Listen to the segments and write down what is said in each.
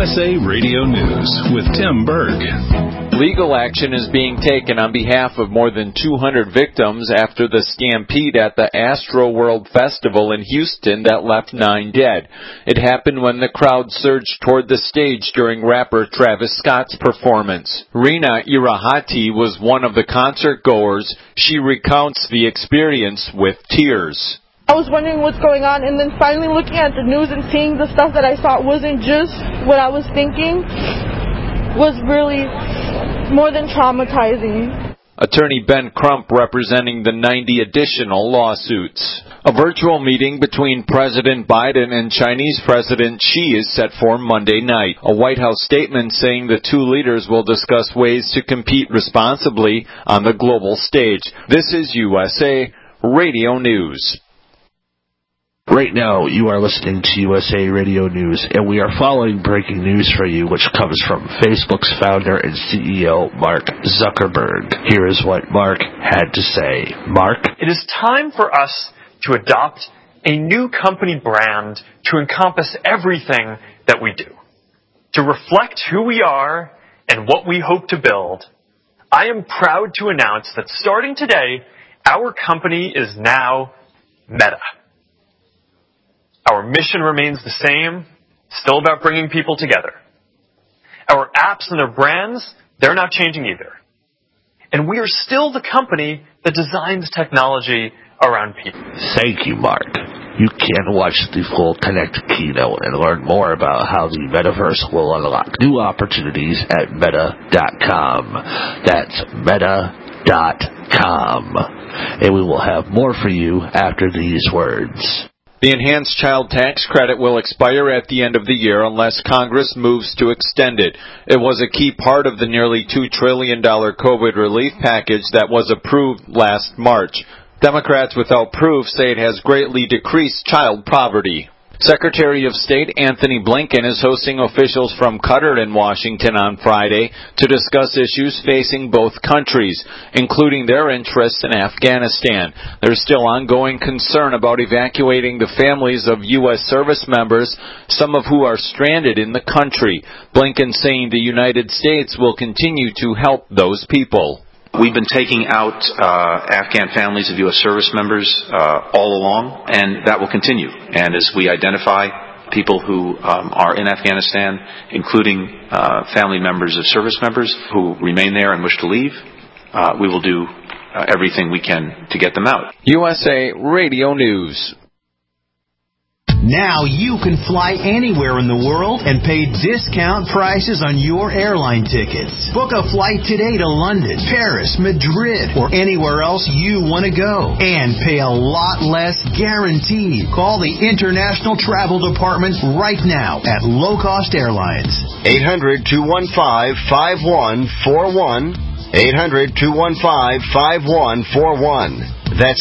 USA Radio News with Tim Berg. Legal action is being taken on behalf of more than 200 victims after the stampede at the Astro World Festival in Houston that left 9 dead. It happened when the crowd surged toward the stage during rapper Travis Scott's performance. Rina Irahati was one of the concert goers. She recounts the experience with tears. I was wondering what's going on, and then finally looking at the news and seeing the stuff that I thought wasn't just what I was thinking was really more than traumatizing. Attorney Ben Crump representing the 90 additional lawsuits. A virtual meeting between President Biden and Chinese President Xi is set for Monday night. A White House statement saying the two leaders will discuss ways to compete responsibly on the global stage. This is USA Radio News. Right now, you are listening to USA Radio News, and we are following breaking news for you, which comes from Facebook's founder and CEO, Mark Zuckerberg. Here is what Mark had to say. Mark? It is time for us to adopt a new company brand to encompass everything that we do. To reflect who we are and what we hope to build, I am proud to announce that starting today, our company is now Meta. Our mission remains the same, still about bringing people together. Our apps and their brands, they're not changing either. And we are still the company that designs technology around people. Thank you, Mark. You can watch the full Connect keynote and learn more about how the metaverse will unlock new opportunities at meta.com. That's meta.com. And we will have more for you after these words. The enhanced child tax credit will expire at the end of the year unless Congress moves to extend it. It was a key part of the nearly $2 trillion COVID relief package that was approved last March. Democrats without proof say it has greatly decreased child poverty. Secretary of State Anthony Blinken is hosting officials from Qatar and Washington on Friday to discuss issues facing both countries, including their interests in Afghanistan. There's still ongoing concern about evacuating the families of U.S. service members, some of who are stranded in the country. Blinken saying the United States will continue to help those people. We've been taking out Afghan families of U.S. service members all along, and that will continue. And as we identify people who are in Afghanistan, including family members of service members who remain there and wish to leave, we will do everything we can to get them out. USA Radio News. Now you can fly anywhere in the world and pay discount prices on your airline tickets. Book a flight today to London, Paris, Madrid, or anywhere else you want to go. And pay a lot less guaranteed. Call the International Travel Department right now at Low Cost Airlines. 800-215-5141. 800-215-5141. That's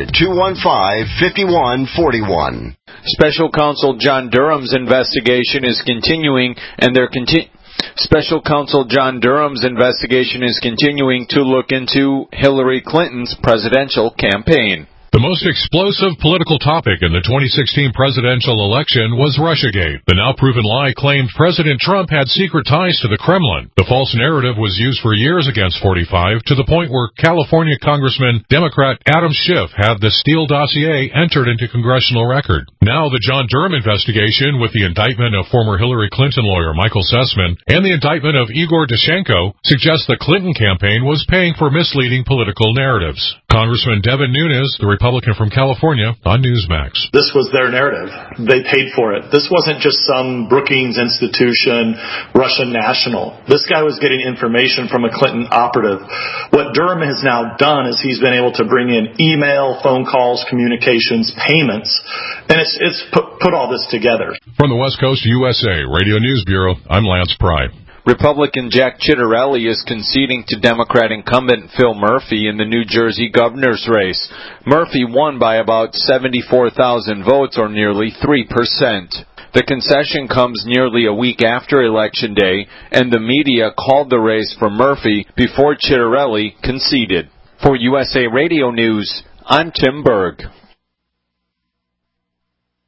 800-215-5141. Special Counsel John Durham's investigation is continuing, and Special Counsel John Durham's investigation is continuing to look into Hillary Clinton's presidential campaign. The most explosive political topic in the 2016 presidential election was Russiagate. The now-proven lie claimed President Trump had secret ties to the Kremlin. The false narrative was used for years against 45, to the point where California Congressman Democrat Adam Schiff had the Steele dossier entered into congressional record. Now the John Durham investigation, with the indictment of former Hillary Clinton lawyer Michael Sussman and the indictment of Igor Danchenko, suggests the Clinton campaign was paying for misleading political narratives. Congressman Devin Nunes, the Republican from California, on Newsmax. This was their narrative. They paid for it. This wasn't just some Brookings Institution, Russian national. This guy was getting information from a Clinton operative. What Durham has now done is he's been able to bring in email, phone calls, communications, payments, and it's put all this together. From the West Coast USA Radio News Bureau, I'm Lance Pry. Republican Jack Ciattarelli is conceding to Democrat incumbent Phil Murphy in the New Jersey governor's race. Murphy won by about 74,000 votes, or nearly 3%. The concession comes nearly a week after Election Day, and the media called the race for Murphy before Ciattarelli conceded. For USA Radio News, I'm Tim Berg.